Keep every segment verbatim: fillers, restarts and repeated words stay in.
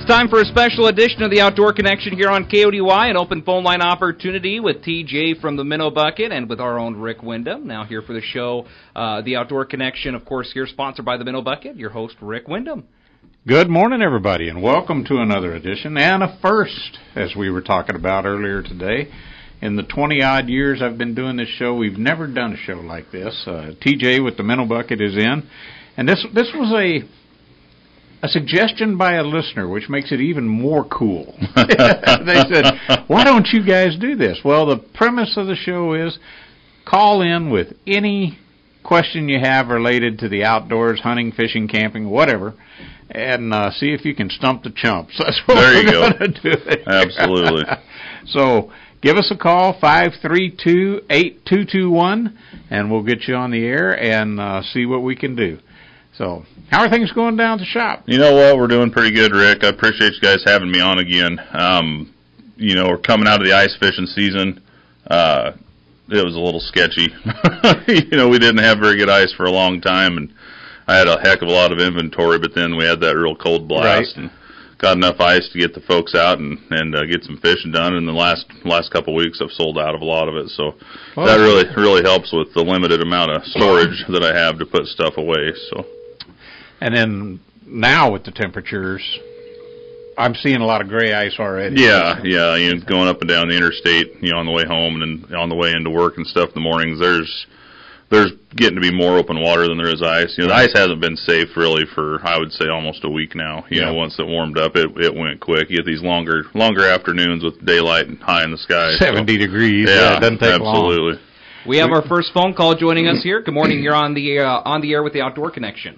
It's time for a special edition of the Outdoor Connection here on K O D Y, an open phone line opportunity with T J from the Minnow Bucket and with our own Rick Wyndham. Now here for the show, uh, the Outdoor Connection, of course, here sponsored by the Minnow Bucket, your host, Rick Wyndham. Good morning, everybody, and welcome to another edition, and a first, as we were talking about earlier today. In the twenty-odd years I've been doing this show, we've never done a show like this. Uh, T J with the Minnow Bucket is in, and this this was a a suggestion by a listener, which makes it even more cool. They said, why don't you guys do this? Well, the premise of the show is call in with any question you have related to the outdoors, hunting, fishing, camping, whatever, and uh, see if you can stump the chumps. That's what there we're going to do. Absolutely. So give us a call, five three two, eight two two one, and we'll get you on the air and uh, see what we can do. So, how are things going down at the shop? You know what? We're doing pretty good, Rick. I appreciate you guys having me on again. Um, you know, we're coming out of the ice fishing season. Uh, it was a little sketchy. You know, we didn't have very good ice for a long time, and I had a heck of a lot of inventory, but then we had that real cold blast. Right. And got enough ice to get the folks out and, and uh, get some fishing done. And the last last couple of weeks, I've sold out of a lot of it. So well, that really really helps with the limited amount of storage that I have to put stuff away. So. And then now with the temperatures, I'm seeing a lot of gray ice already. Yeah, yeah. You know, going up and down the interstate, you know, on the way home and then on the way into work and stuff in the mornings, there's there's getting to be more open water than there is ice. You know, the ice hasn't been safe really for, I would say, almost a week now. You yeah. know, once it warmed up, it it went quick. You get these longer longer afternoons with daylight and high in the sky. seventy so. degrees. Yeah, yeah, it doesn't take absolutely. long. We have our first phone call joining us here. Good morning. You're on the uh, on the air with the Outdoor Connection.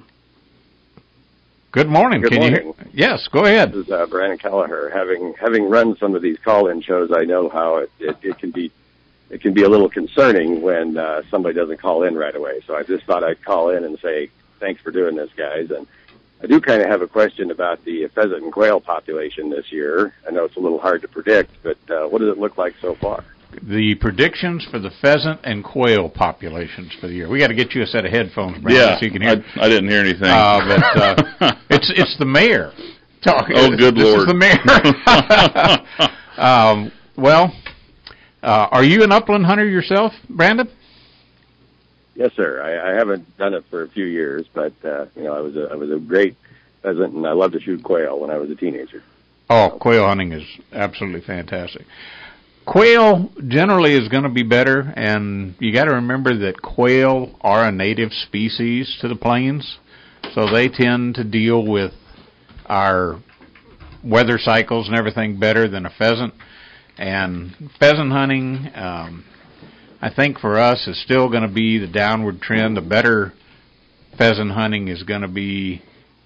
Good morning. Good Can morning. You hear? Yes, go ahead. This is uh, Brandon Kelleher. Having having run some of these call-in shows, I know how it, it, it can be it can be a little concerning when uh, somebody doesn't call in right away. So I just thought I'd call in and say thanks for doing this, guys. And I do kind of have a question about the pheasant and quail population this year. I know it's a little hard to predict, but uh, what does it look like so far? The predictions for the pheasant and quail populations for the year. We got to get you a set of headphones, Brandon, yeah, so you can hear. I, I didn't hear anything. Uh, but uh, it's it's the mayor talking. Oh, good this Lord! This is the mayor. um, well, uh, are you an upland hunter yourself, Brandon? Yes, sir. I, I haven't done it for a few years, but uh, you know, I was a I was a great pheasant, and I loved to shoot quail when I was a teenager. Oh, quail hunting is absolutely fantastic. Quail generally is going to be better, and you got to remember that quail are a native species to the plains, so they tend to deal with our weather cycles and everything better than a pheasant. And pheasant hunting, um, I think for us, is still going to be the downward trend. The better pheasant hunting is going to be,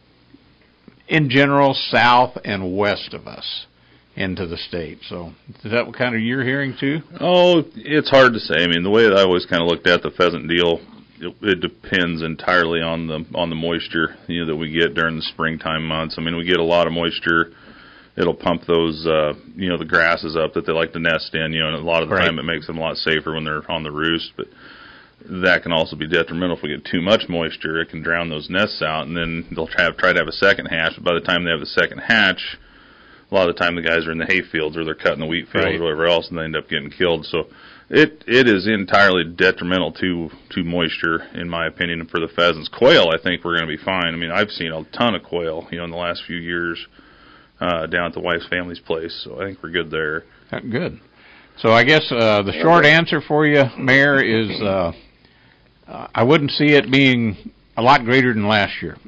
in general, south and west of us into the state. So is that what kind of you're hearing too? Oh, it's hard to say. I mean, the way that I always kind of looked at the pheasant deal, it, it depends entirely on the on the moisture, you know, that we get during the springtime months. I mean, we get a lot of moisture. It'll pump those, uh, you know, the grasses up that they like to nest in, you know, and a lot of the right. time it makes them a lot safer when they're on the roost. But that can also be detrimental if we get too much moisture. It can drown those nests out, and then they'll try, try to have a second hatch. But by the time they have the second hatch, a lot of the time the guys are in the hay fields or they're cutting the wheat fields right. or whatever else, and they end up getting killed. So it it is entirely detrimental to, to moisture, in my opinion, for the pheasants. Quail, I think we're going to be fine. I mean, I've seen a ton of quail, you know, in the last few years uh, down at the wife's family's place, so I think we're good there. Good. So I guess uh, the short answer for you, Mayor, is uh, uh, I wouldn't see it being a lot greater than last year.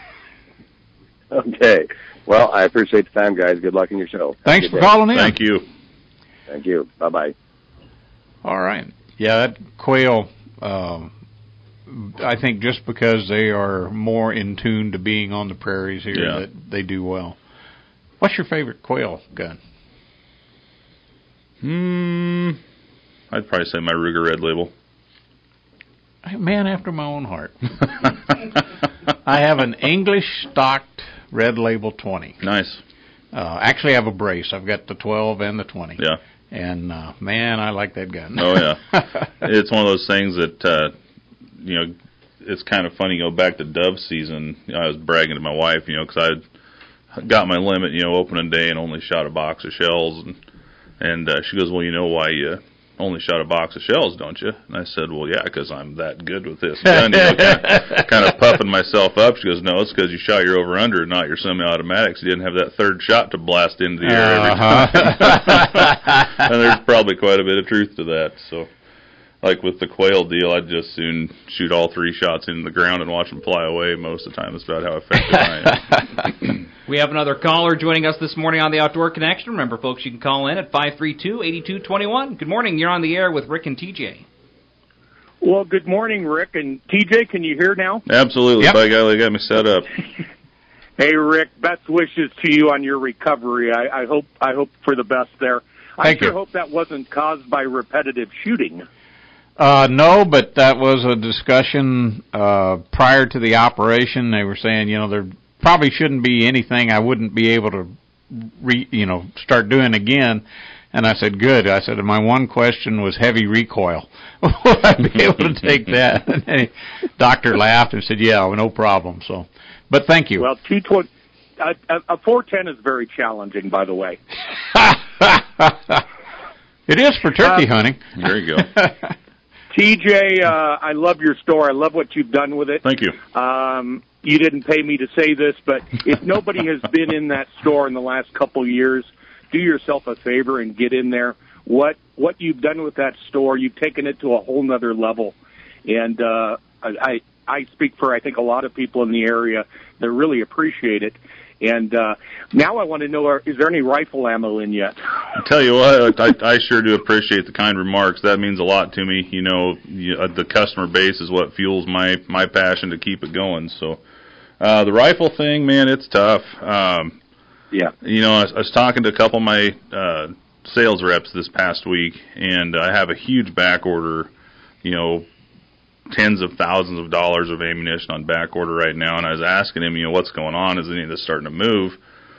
Okay. Well, I appreciate the time, guys. Good luck in your show. Thanks for calling in. Thank you. Thank you. Bye-bye. All right. Yeah, that quail, um, I think just because they are more in tune to being on the prairies here, yeah. that they do well. What's your favorite quail gun? Hmm, I'd probably say my Ruger Red Label. Man after my own heart. I have an English stocked Red Label twenty. Nice. Uh, actually, I have a brace. I've got the twelve and the twenty. Yeah. And, uh, man, I like that gun. Oh, yeah. It's one of those things that, uh, you know, it's kind of funny. Go back to dove season. You know, I was bragging to my wife, you know, because I got my limit, you know, opening day and only shot a box of shells. And, and uh, she goes, well, you know why you only shot a box of shells, don't you? And I said, well, yeah, because I'm that good with this gun. You know, kind, of, kind of puffing myself up. She goes, no, it's because you shot your over-under, not your semi-automatics. You didn't have that third shot to blast into the air every time. Uh-huh. And there's probably quite a bit of truth to that. So, like with the quail deal, I'd just soon shoot all three shots into the ground and watch them fly away most of the time. That's about how effective I am. We have another caller joining us this morning on the Outdoor Connection. Remember, folks, you can call in at five three two, eight two two one. Good morning. You're on the air with Rick and T J. Well, good morning, Rick. And T J, can you hear now? Absolutely. Yep. By golly, got me set up. Hey, Rick, best wishes to you on your recovery. I, I hope I hope for the best there. Thank I sure you. hope that wasn't caused by repetitive shooting. Uh, no, but that was a discussion uh, prior to the operation. They were saying, you know, there probably shouldn't be anything I wouldn't be able to, re, you know, start doing again. And I said, good. I said, my one question was heavy recoil. Will I be able to take that? And the doctor laughed and said, yeah, no problem. So, but thank you. Well, two twenty, a, a four ten is very challenging, by the way. It is for turkey uh, hunting. There you go. T J, uh, I love your store. I love what you've done with it. Thank you. Um, you didn't pay me to say this, but if nobody has been in that store in the last couple years, do yourself a favor and get in there. What what you've done with that store, you've taken it to a whole nother level. And uh, I I speak for, I think, a lot of people in the area that really appreciate it. And uh, now I want to know, is there any rifle ammo in yet? I tell you what, I, I sure do appreciate the kind remarks. That means a lot to me. You know, you, uh, the customer base is what fuels my, my passion to keep it going. So uh, the rifle thing, man, it's tough. Um, yeah. You know, I, I was talking to a couple of my uh, sales reps this past week, and I have a huge back order, you know, tens of thousands of dollars of ammunition on back order right now, and I was asking him, you know, what's going on? Is any of this starting to move?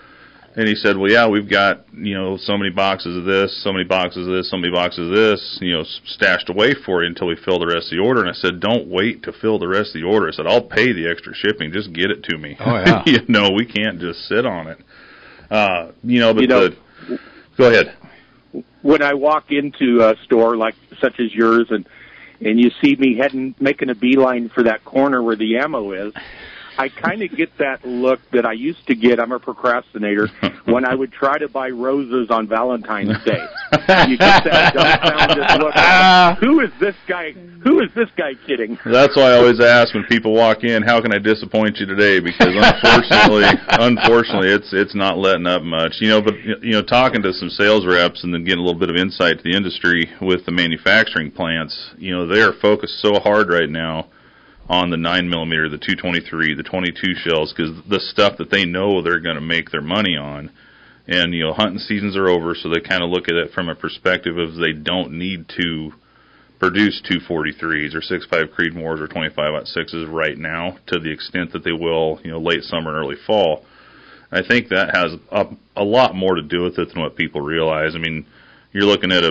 And he said, well, yeah, we've got, you know, so many boxes of this, so many boxes of this, so many boxes of this, you know, stashed away for you until we fill the rest of the order. And I said, don't wait to fill the rest of the order. I said, I'll pay the extra shipping. Just get it to me. Oh, yeah. You know, we can't just sit on it. Uh, you know, but you know, the, go ahead. When I walk into a store like such as yours and and you see me heading, making a beeline for that corner where the ammo is, I kind of get that look that I used to get. I'm a procrastinator when I would try to buy roses on Valentine's Day. You get that dumbfounded look. Who is this guy? Who is this guy kidding? That's why I always ask when people walk in, "How can I disappoint you today?" Because unfortunately, unfortunately, it's it's not letting up much. You know, but you know, talking to some sales reps and then getting a little bit of insight to the industry with the manufacturing plants. You know, they are focused so hard right now on the nine millimeter, the two twenty-three, the twenty-two shells, because the stuff that they know they're going to make their money on. And, you know, hunting seasons are over, so they kind of look at it from a perspective of they don't need to produce two forty-threes or six five Creedmoors or twenty-five aught sixes right now to the extent that they will, you know, late summer and early fall. I think that has a, a lot more to do with it than what people realize. I mean, you're looking at a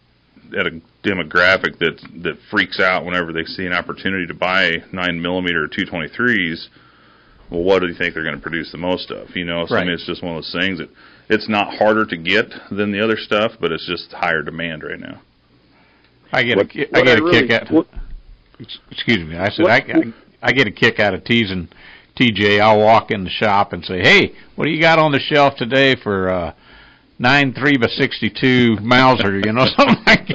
at a demographic that that freaks out whenever they see an opportunity to buy nine millimeter or two twenty-threes. Well, what do you think they're going to produce the most of? You know, so right. I mean, it's just one of those things that it's not harder to get than the other stuff, but it's just higher demand right now. I get what, a, I get I a really, kick out. What, excuse me. I said what, I, I I get a kick out of teasing T J. I'll walk in the shop and say, "Hey, what do you got on the shelf today for uh, nine three by sixty-two Mauser?" You know, something like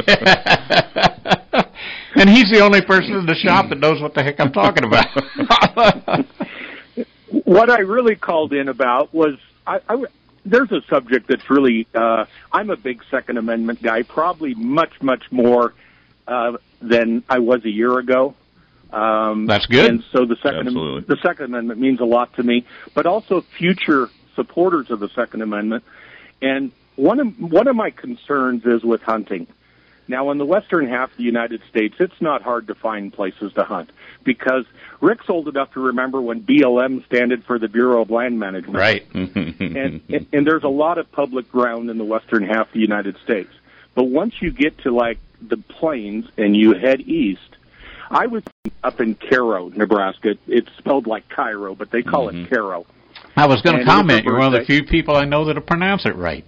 that. And he's the only person in the shop that knows what the heck I'm talking about. What I really called in about was I, I, there's a subject that's really uh, I'm a big Second Amendment guy, probably much much more uh, than I was a year ago. Um, That's good. And so the second Absolutely. the Second Amendment means a lot to me, but also future supporters of the Second Amendment. And one of one of my concerns is with hunting. Now, in the western half of the United States, it's not hard to find places to hunt because Rick's old enough to remember when B L M stood for the Bureau of Land Management. Right. and, and, and there's a lot of public ground in the western half of the United States. But once you get to, like, the plains and you head east, I was up in Cairo, Nebraska. It's spelled like Cairo, but they call mm-hmm. it Cairo. I was going to comment. You're one of the birthday. few people I know that'll pronounce it right.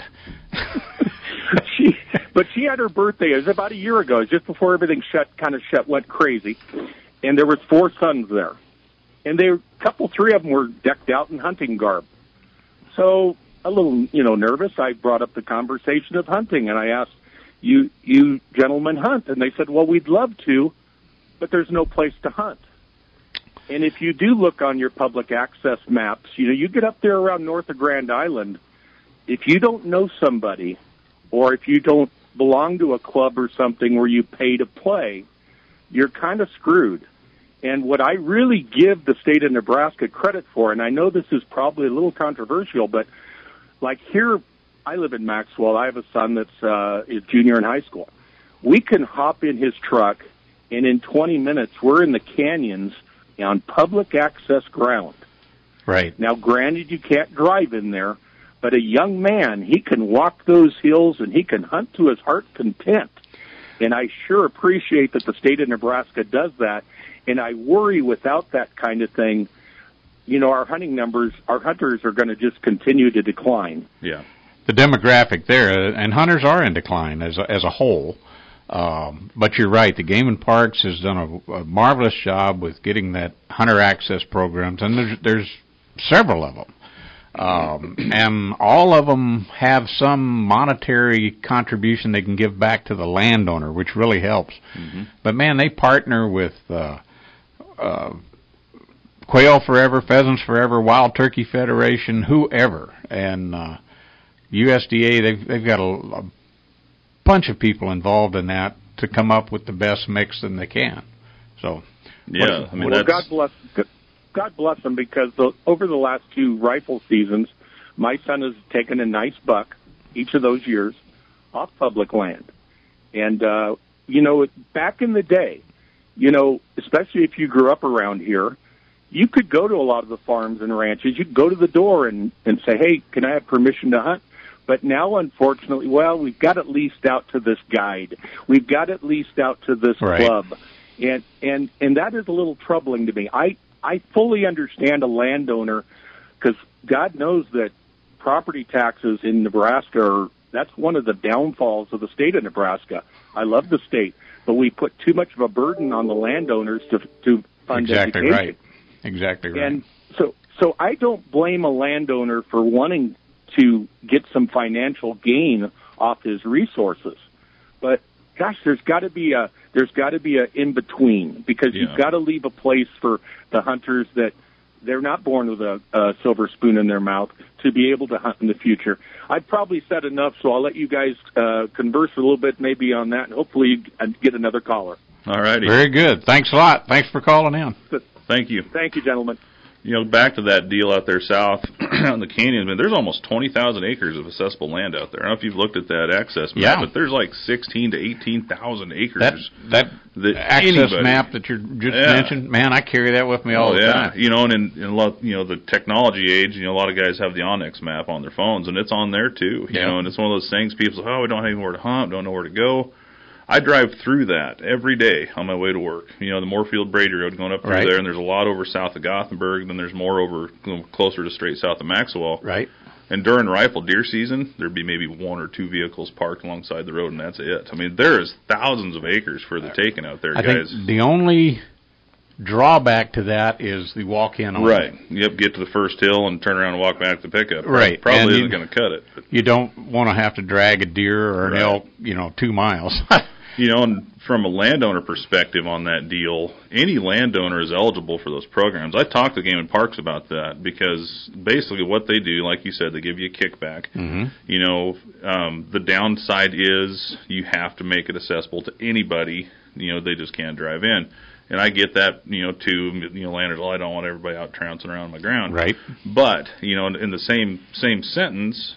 she, but she had her birthday. It was about a year ago, it was just before everything shut, kind of shut, went crazy. And there was four sons there, and they, a couple, three of them were decked out in hunting garb. So a little, you know, nervous, I brought up the conversation of hunting, and I asked, "You, you gentlemen hunt?" And they said, "Well, we'd love to, but there's no place to hunt." And if you do look on your public access maps, you know, you get up there around north of Grand Island, if you don't know somebody, or if you don't belong to a club or something where you pay to play, you're kind of screwed. And what I really give the state of Nebraska credit for, and I know this is probably a little controversial, but like here, I live in Maxwell. I have a son that's uh, is junior in high school. We can hop in his truck, and in twenty minutes, we're in the canyons on public access ground. Right. Now, granted, you can't drive in there, but a young man, he can walk those hills and he can hunt to his heart's content. And I sure appreciate that the state of Nebraska does that. And I worry without that kind of thing, you know, our hunting numbers, our hunters are going to just continue to decline. Yeah. The demographic there, and hunters are in decline as a, as a whole. Um, but you're right. The Game and Parks has done a, a marvelous job with getting that hunter access programs, and there's, there's several of them. Um, and all of them have some monetary contribution they can give back to the landowner, which really helps. Mm-hmm. But, man, they partner with uh, uh, Quail Forever, Pheasants Forever, Wild Turkey Federation, whoever. And uh, U S D A, they've, they've got a, a bunch of people involved in that to come up with the best mix that they can. So, yeah, I mean, well, that's... God bless. God bless them, because the, over the last two rifle seasons, my son has taken a nice buck each of those years off public land. And, uh, you know, back in the day, you know, especially if you grew up around here, you could go to a lot of the farms and ranches. You could go to the door and, and say, "Hey, can I have permission to hunt?" But now, unfortunately, well, we've got it leased out to this guide. We've got it leased out to this right. club. And, and, and that is a little troubling to me. I, I fully understand a landowner, because God knows that property taxes in Nebraska are, that's one of the downfalls of the state of Nebraska. I love the state, but we put too much of a burden on the landowners to to fund exactly education. Right. Exactly right. And so, so I don't blame a landowner for wanting to get some financial gain off his resources, but gosh, there's got to be a there's got to be a in between, because yeah. you've got to leave a place for the hunters that they're not born with a, a silver spoon in their mouth to be able to hunt in the future. I've probably said enough, so I'll let you guys uh, converse a little bit maybe on that, and hopefully get another caller. All righty. Very good. Thanks a lot. Thanks for calling in. Thank you. Thank you, gentlemen. You know, back to that deal out there south out in the canyons, man, there's almost twenty thousand acres of accessible land out there. I don't know if you've looked at that access map, yeah. but there's like sixteen to eighteen thousand acres. That, that, that access anybody, map that you just yeah. mentioned, man, I carry that with me all oh, the yeah. time. You know, and in, in a lot, you know, the technology age, you know, a lot of guys have the Onyx map on their phones, and it's on there too. You yeah. know, and it's one of those things people say, oh, we don't have anywhere to hunt, don't know where to go. I drive through that every day on my way to work. You know, the Moorfield-Brady Road going up through right. there, and there's a lot over south of Gothenburg, then there's more over you know, closer to straight south of Maxwell. Right. And during rifle deer season, there'd be maybe one or two vehicles parked alongside the road, and that's it. I mean, there is thousands of acres for the taking out there, I guys. think the only drawback to that is the walk-in only. Right. Yep, get to the first hill and turn around and walk back to the pickup. Right. Probably and isn't you, going to cut it. But. You don't want to have to drag a deer or an right. elk, you know, two miles. You know, and from a landowner perspective on that deal, any landowner is eligible for those programs. I talked to Game and Parks about that, because basically what they do, like you said, they give you a kickback. Mm-hmm. You know, um, the downside is you have to make it accessible to anybody. You know, they just can't drive in. And I get that, you know, too. You know, landers, well, I don't want everybody out trouncing around my ground. Right. But, you know, in the same same sentence,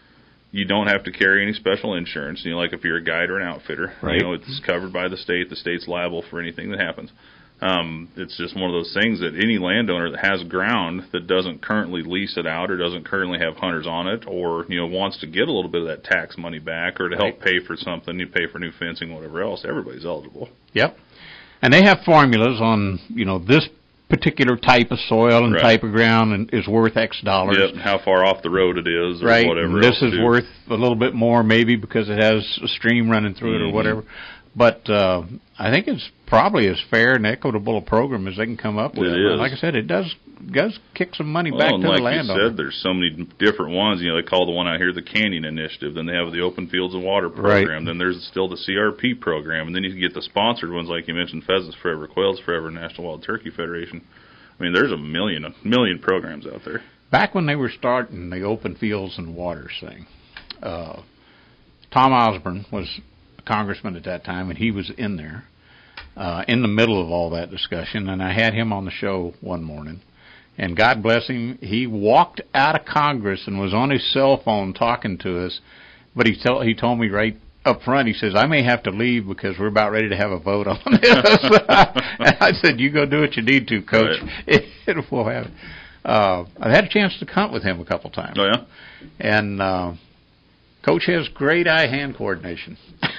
you don't have to carry any special insurance. You know, like if you're a guide or an outfitter, right. you know, it's covered by the state. The state's liable for anything that happens. Um, it's just one of those things that any landowner that has ground that doesn't currently lease it out or doesn't currently have hunters on it, or, you know, wants to get a little bit of that tax money back or to right. help pay for something, you pay for new fencing, whatever else, everybody's eligible. Yep. And they have formulas on, you know, this particular type of soil and Right. type of ground and is worth X dollars. Yep, how far off the road it is, or Right. whatever. And this else is too. worth a little bit more, maybe because it has a stream running through it or Mhm. whatever. But uh, I think it's probably as fair and equitable a program as they can come up with. It And is. like I said, it does does kick some money Well, back and to like the landowner. you said, there's so many different ones. You know, they call the one out here the Canyon Initiative. Then they have the Open Fields and Water Right. program. Then there's still the C R P program. And then you can get the sponsored ones, like you mentioned, Pheasants Forever, Quails Forever, National Wild Turkey Federation. I mean, there's a million, a million programs out there. Back when they were starting the Open Fields and Waters thing, uh, Tom Osborne was a congressman at that time, and he was in there uh, in the middle of all that discussion, and I had him on the show one morning. And God bless him, he walked out of Congress and was on his cell phone talking to us, but he, tell, he told me right up front, he says, I may have to leave because we're about ready to have a vote on this. And I said, you go do what you need to, Coach. It, it will happen. Uh, I've had a chance to hunt with him a couple times. Oh, yeah? And uh, Coach has great eye-hand coordination.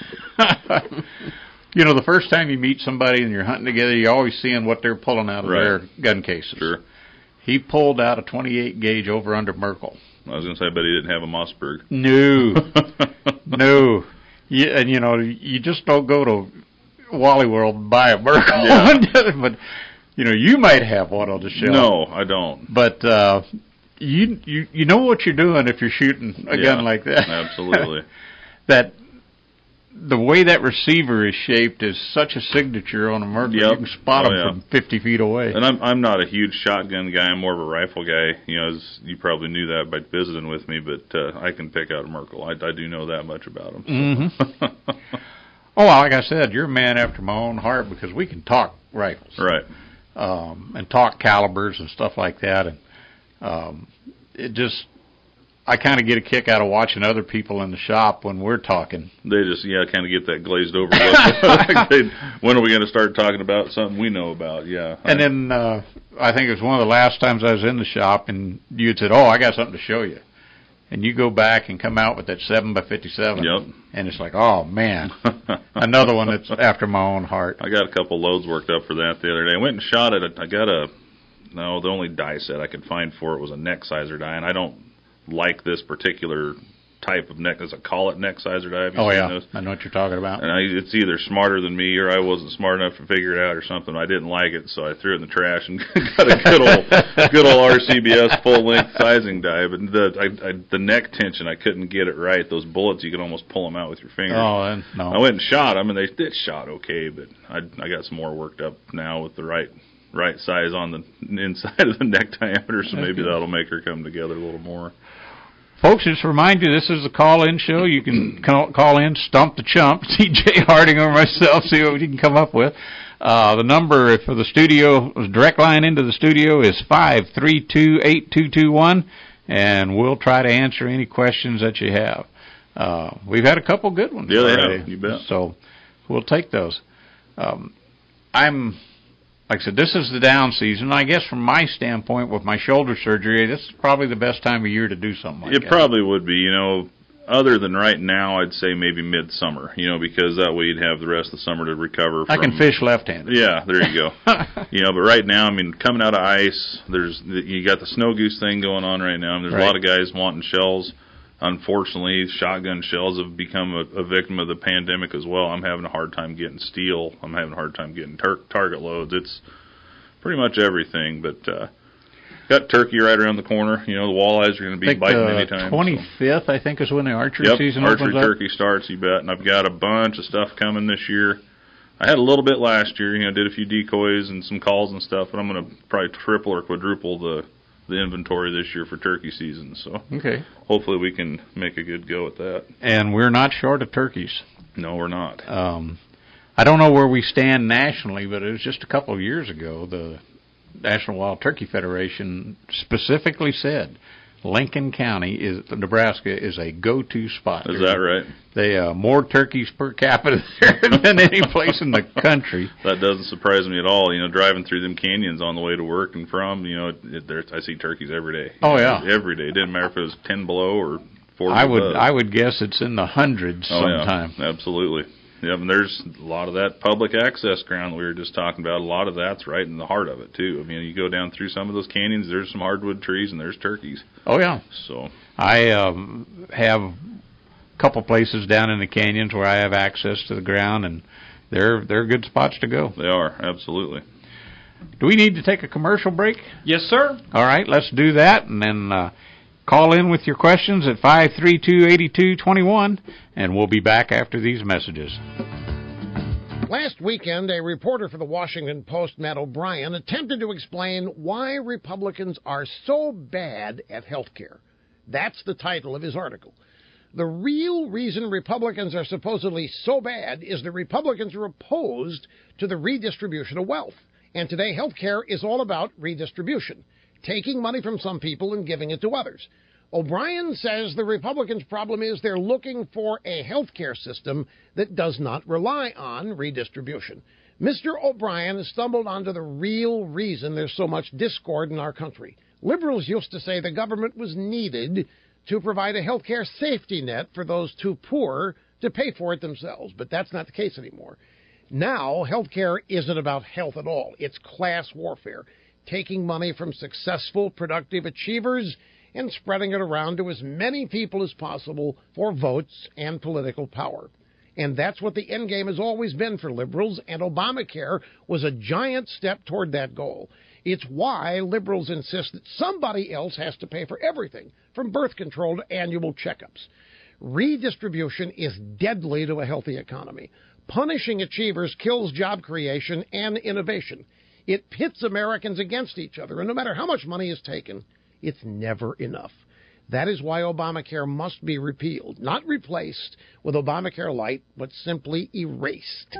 You know, the first time you meet somebody and you're hunting together, you're always seeing what they're pulling out of Right. their gun cases. Sure. He pulled out a twenty-eight gauge over under Merkel. I was going to say, I bet he didn't have a Mossberg. No, no. You, and, you know, you just don't go to Wally World and buy a Merkel. Yeah. But, you know, you might have one on the shelf. No, I don't. But uh, you, you you know what you're doing if you're shooting a Yeah, gun like that. Absolutely. That the way that receiver is shaped is such a signature on a Merkel. Yep. You can spot Oh, them yeah. from fifty feet away. And I'm I'm not a huge shotgun guy. I'm more of a rifle guy. You know, as you probably knew that by visiting with me, but uh, I can pick out a Merkel. I, I do know that much about them. Mm-hmm. Oh, well, like I said, you're a man after my own heart because we can talk rifles. Right. Um, and talk calibers and stuff like that. And um, it just, I kind of get a kick out of watching other people in the shop when we're talking. They just, yeah, kind of get that glazed over look. They, when are we going to start talking about something we know about? Yeah. And then uh, I think it was one of the last times I was in the shop, and you had said, oh, I got something to show you. And you go back and come out with that seven by fifty-seven. Yep. And it's like, oh, man, another one that's after my own heart. I got a couple loads worked up for that the other day. I went and shot it. I got a, no, the only die set I could find for it was a neck sizer die, and I don't like this particular type of neck. Does it call it neck sizer die? Have you Oh, seen yeah. those? I know what you're talking about. And I, it's either smarter than me or I wasn't smart enough to figure it out or something. I didn't like it, so I threw it in the trash and got a good old, good old R C B S full length sizing die. But the I, I, the neck tension, I couldn't get it right. Those bullets, you could almost pull them out with your fingers. Oh, and no. I went and shot them, and they did shot okay, but I I got some more worked up now with the right right size on the inside of the neck diameter, so maybe that'll make her come together a little more. Folks, just to remind you, this is a call-in show. You can call, call in, Stump the Chump, T J Harding or myself, see what you can come up with. Uh, the number for the studio, the direct line into the studio is five three two, eight two two one, and we'll try to answer any questions that you have. Uh, we've had a couple good ones Yeah, they already, have. You bet. so we'll take those. Um, I'm... Like I said, this is the down season. I guess from my standpoint, with my shoulder surgery, this is probably the best time of year to do something like It that. probably would be, you know, other than right now, I'd say maybe midsummer, you know, because that way you'd have the rest of the summer to recover from. I can fish left-handed. Yeah, there you go. You know, but right now, I mean, coming out of ice, there's you got the snow goose thing going on right now. And there's Right. a lot of guys wanting shells. Unfortunately, shotgun shells have become a, a victim of the pandemic as well. I'm having a hard time getting steel. I'm having a hard time getting tar- target loads. It's pretty much everything, but uh, got turkey right around the corner. You know, the walleyes are going to be I think biting the anytime. so. twenty-fifth, I think, is when the archery Yep, season archery opens up. turkey starts, you bet. And I've got a bunch of stuff coming this year. I had a little bit last year, you know, did a few decoys and some calls and stuff, but I'm going to probably triple or quadruple the the inventory this year for turkey season. So Okay. hopefully we can make a good go at that. And we're not short of turkeys. No, we're not. Um, I don't know where we stand nationally, but it was just a couple of years ago, the National Wild Turkey Federation specifically said Lincoln County, is Nebraska, is a go-to spot. Is that right? They uh, more turkeys per capita there than any place in the country. That doesn't surprise me at all. You know, driving through them canyons on the way to work and from, you know, it, it, there, I see turkeys every day. Oh, yeah. Every day. It didn't matter if it was ten below or forty I would above. I would guess it's in the hundreds oh, sometime. Yeah, absolutely. Yep, and there's a lot of that public access ground that we were just talking about. A lot of that's right in the heart of it, too. I mean, you go down through some of those canyons, there's some hardwood trees and there's turkeys. Oh, yeah. So I um, have a couple places down in the canyons where I have access to the ground, and they're they're good spots to go. They are, absolutely. Do we need to take a commercial break? Yes, sir. All right, let's do that, and then uh, call in with your questions at five three two, eight two two one, and we'll be back after these messages. Last weekend, a reporter for the Washington Post, Matt O'Brien, attempted to explain why Republicans are so bad at health care. That's the title of his article. The real reason Republicans are supposedly so bad is that Republicans are opposed to the redistribution of wealth. And today, health care is all about redistribution, taking money from some people and giving it to others. O'Brien says the Republicans' problem is they're looking for a health care system that does not rely on redistribution. Mister O'Brien has stumbled onto the real reason there's so much discord in our country. Liberals used to say the government was needed to provide a health care safety net for those too poor to pay for it themselves, but that's not the case anymore. Now, health care isn't about health at all. It's class warfare, taking money from successful, productive achievers and spreading it around to as many people as possible for votes and political power. And that's what the end game has always been for liberals, and Obamacare was a giant step toward that goal. It's why liberals insist that somebody else has to pay for everything, from birth control to annual checkups. Redistribution is deadly to a healthy economy. Punishing achievers kills job creation and innovation. It pits Americans against each other, and no matter how much money is taken, it's never enough. That is why Obamacare must be repealed, not replaced with Obamacare Light, but simply erased.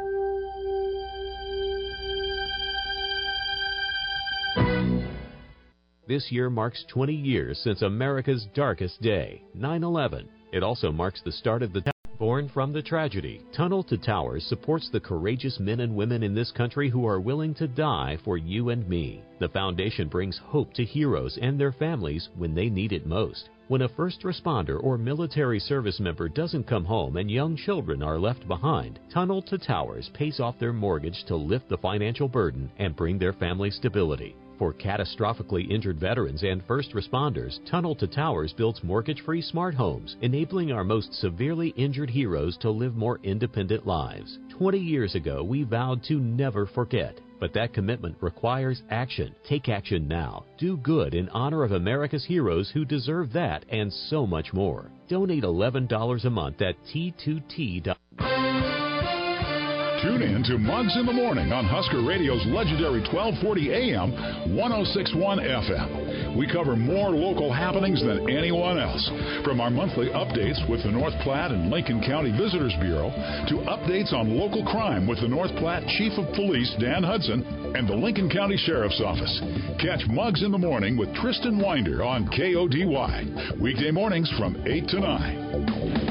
This year marks twenty years since America's darkest day, nine eleven. It also marks the start of the born from the tragedy. Tunnel to Towers supports the courageous men and women in this country who are willing to die for you and me. The foundation brings hope to heroes and their families when they need it most. When a first responder or military service member doesn't come home and young children are left behind, Tunnel to Towers pays off their mortgage to lift the financial burden and bring their family stability. For catastrophically injured veterans and first responders, Tunnel to Towers builds mortgage-free smart homes, enabling our most severely injured heroes to live more independent lives. Twenty years ago, we vowed to never forget. But that commitment requires action. Take action now. Do good in honor of America's heroes who deserve that and so much more. Donate eleven dollars a month at T two T dot com. Tune in to Mugs in the Morning on Husker Radio's legendary twelve forty A M, ten sixty-one F M. We cover more local happenings than anyone else. From our monthly updates with the North Platte and Lincoln County Visitors Bureau to updates on local crime with the North Platte Chief of Police Dan Hudson and the Lincoln County Sheriff's Office. Catch Mugs in the Morning with Tristan Winder on K O D Y. Weekday mornings from eight to nine.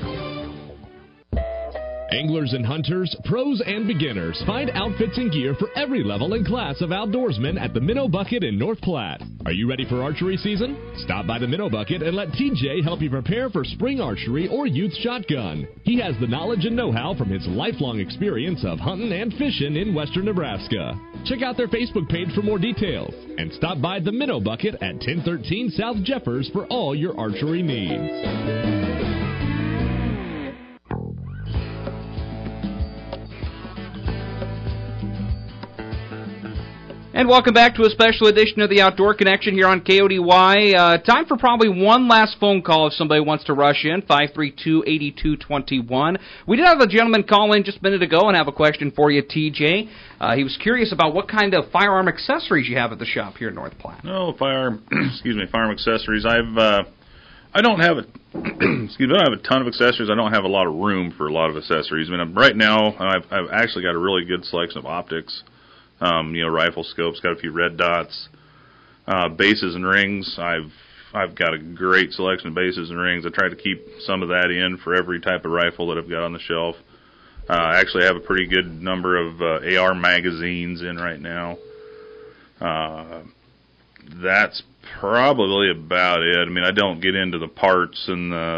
Anglers and hunters, pros and beginners, find outfits and gear for every level and class of outdoorsmen at the Minnow Bucket in North Platte. Are you ready for archery season? Stop by the Minnow Bucket and let T J help you prepare for spring archery or youth shotgun. He has the knowledge and know-how from his lifelong experience of hunting and fishing in western Nebraska. Check out their Facebook page for more details and stop by the Minnow Bucket at ten thirteen South Jeffers for all your archery needs. And welcome back to a special edition of the Outdoor Connection here on K O D Y. Uh, time for probably one last phone call if somebody wants to rush in, five three two, eight two two one. We did have a gentleman call in just a minute ago and have a question for you, T J. Uh, he was curious about what kind of firearm accessories you have at the shop here in North Platte. No, firearm, excuse me, firearm accessories. I've, uh, I don't have a, excuse me, I don't have a ton of accessories. I don't have a lot of room for a lot of accessories. I mean, right now, I've, I've actually got a really good selection of optics. Um, you know, rifle scopes, got a few red dots, uh, bases and rings. I've I've got a great selection of bases and rings. I try to keep some of that in for every type of rifle that I've got on the shelf. Uh, I actually have a pretty good number of uh, A R magazines in right now. Uh, that's probably about it. I mean, I don't get into the parts and the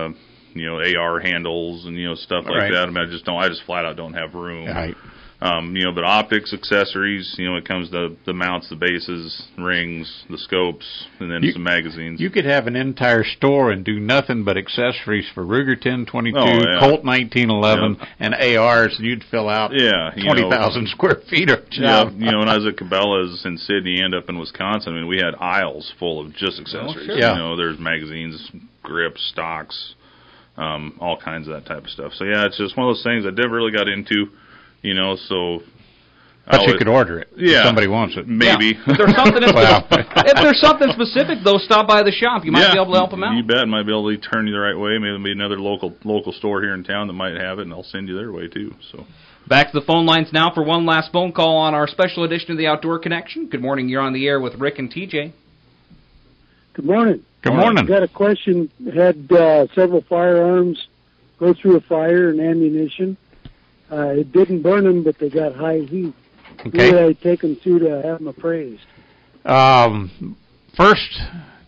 you know, A R handles and, you know, stuff like Right. that. I mean, I just don't, I just flat out don't have room. Right. Um, you know, but optics, accessories, you know, it comes to the mounts, the bases, rings, the scopes, and then You- some magazines. You could have an entire store and do nothing but accessories for Ruger ten twenty-two, Oh, yeah. Colt nineteen eleven, Yep. and A Rs, and you'd fill out Yeah, you twenty know. thousand square feet of Yeah, job. you know, when I was at Cabela's in Sydney and up in Wisconsin, I mean, we had aisles full of just accessories. sure. Yeah. You know, there's magazines, grips, stocks, um, all kinds of that type of stuff. So, yeah, it's just one of those things I never really got into, you know, so... But I you always- could order it Yeah. if somebody wants it. Maybe. Yeah. If there's something, Well. if there's something specific, though, stop by the shop. You might yeah, be able to help them out. You bet. Might be able to turn you the right way. Maybe there'll be another local local store here in town that might have it, and I'll send you their way, too. So. Back to the phone lines now for one last phone call on our special edition of the Outdoor Connection. Good morning. You're on the air with Rick and T J. Good morning. Good morning. I've got a question. Had uh, several firearms go through a fire and ammunition. Uh, it didn't burn them, but they got high heat. Who Okay. would I take them to to have them appraised? Um, first,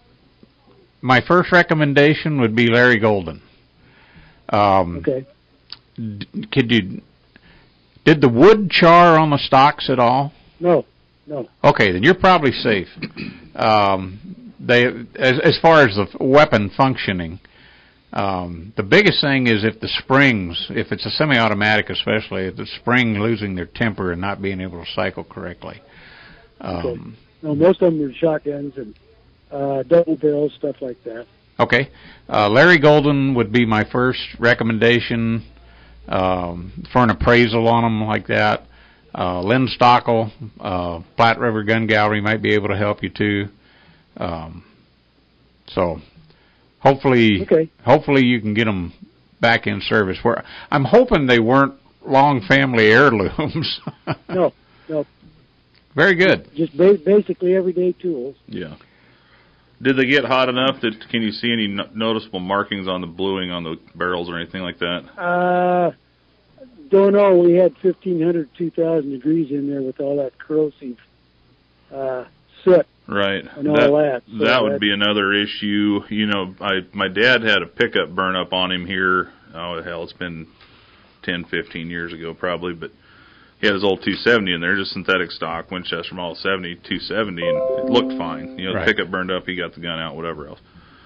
my first recommendation would be Larry Golden. Um, Okay. d- could you? Did the wood char on the stocks at all? No, no. Okay, then you're probably safe. Um, they, as, as far as the f- weapon functioning, um, the biggest thing is if the springs, if it's a semi-automatic especially, if the spring losing their temper and not being able to cycle correctly. Um, No, most of them were shotguns and uh, double barrels, stuff like that. Okay. Uh, Larry Golden would be my first recommendation um, for an appraisal on them like that. Uh, Lynn Stockel, uh, Platte River Gun Gallery might be able to help you too. Um, so hopefully, Okay. hopefully you can get them back in service. Where I'm hoping they weren't long family heirlooms. No, no. Very good. Just ba- basically everyday tools. Yeah. Did they get hot enough that can you see any no- noticeable markings on the bluing on the barrels or anything like that? Uh, don't know. We had fifteen hundred, two thousand degrees in there with all that corrosive uh, soot. Right. And all that, so that would that- be another issue. You know, I my dad had a pickup burn up on him here. Oh hell, it's been ten, fifteen years ago probably, but he had his old two seventy in there, just synthetic stock Winchester Model seventy, two seventy, and it looked fine. You know, Right. the pickup burned up, he got the gun out, whatever else.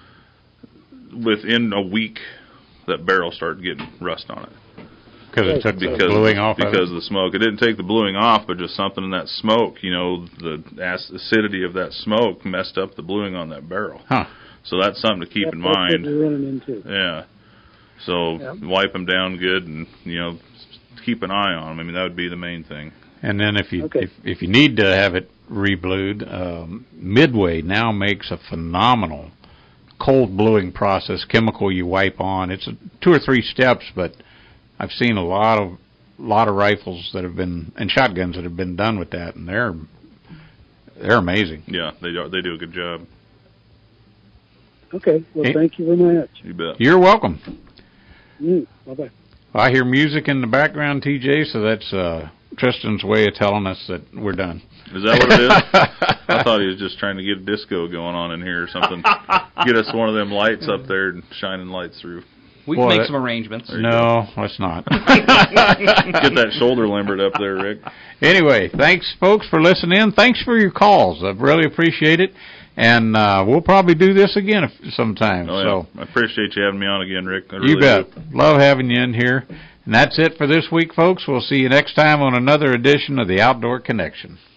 Within a week, that barrel started getting rust on it. Because it took the Because bluing off of it? because of the smoke. It didn't take the bluing off, but just something in that smoke. You know, the ac- acidity of that smoke messed up the bluing on that barrel. Huh. So that's something to keep That- in that's what mind. we're running into. Yeah. So Yep. wipe them down good, and you know, keep an eye on them. I mean, that would be the main thing. And then if you Okay. if if you need to have it reblued, um, Midway now makes a phenomenal cold bluing process. Chemical you wipe on. It's a, two or three steps, but I've seen a lot of lot of rifles that have been and shotguns that have been done with that, and they're they're amazing. Yeah, they do, they do a good job. Okay. Well, Hey. thank you very much. You bet. You're welcome. Mm, bye-bye. I hear music in the background, T J, so that's uh, Tristan's way of telling us that we're done. Is that what it is? I thought he was just trying to get a disco going on in here or something. Get us one of them lights up there and shining lights through. We can Boy, make that- some arrangements. No, let's not. Get that shoulder limbered up there, Rick. Anyway, thanks, folks, for listening. Thanks for your calls. I really appreciate it. And uh, we'll probably do this again if, sometime. Oh, yeah. So I appreciate you having me on again, Rick. I really you bet. do. Love having you in here. And that's it for this week, folks. We'll see you next time on another edition of the Outdoor Connection.